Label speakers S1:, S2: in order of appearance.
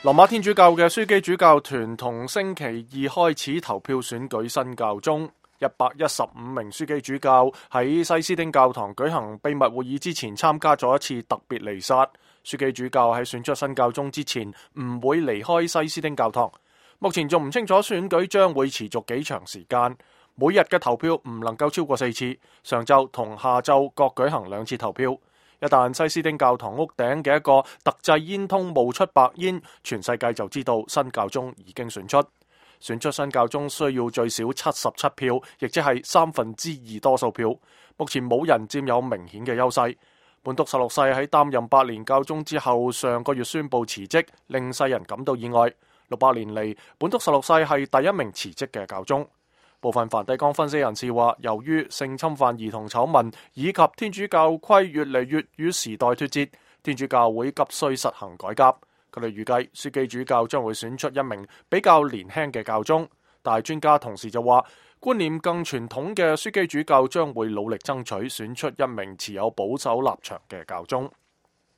S1: 羅馬天主教嘅樞機主教團同星期二開始投票選舉新教宗。115名樞機主教喺西斯丁教堂舉行秘密會議之前，參加咗一次特別彌撒。樞機主教喺選出新教宗之前唔會離開西斯丁教堂。目前仲唔清楚選舉將會持續幾長時間。每日嘅投票唔能夠超過4次，上晝同下晝各舉行2次投票。一旦西斯丁教堂屋頂嘅一個特製煙通冒出白煙，全世界就知道新教宗已經選出。選出新教宗需要最少77票，亦即係2/3多數票。目前冇人佔有明顯嘅優勢。本篤十六世喺擔任8年教宗之後，上個月宣布辭職，令世人感到意外。600年嚟，本篤十六世係第一名辭職嘅教宗。部分梵蒂岡分析人士話，由於性侵犯兒童醜聞以及天主教規越嚟越與時代脫節，天主教會急需實行改革。佢哋預計樞機主教將會選出一名比較年輕嘅教宗，但係專家同時就話，觀念更傳統嘅樞機主教將會努力爭取選出一名持有保守立場嘅教宗。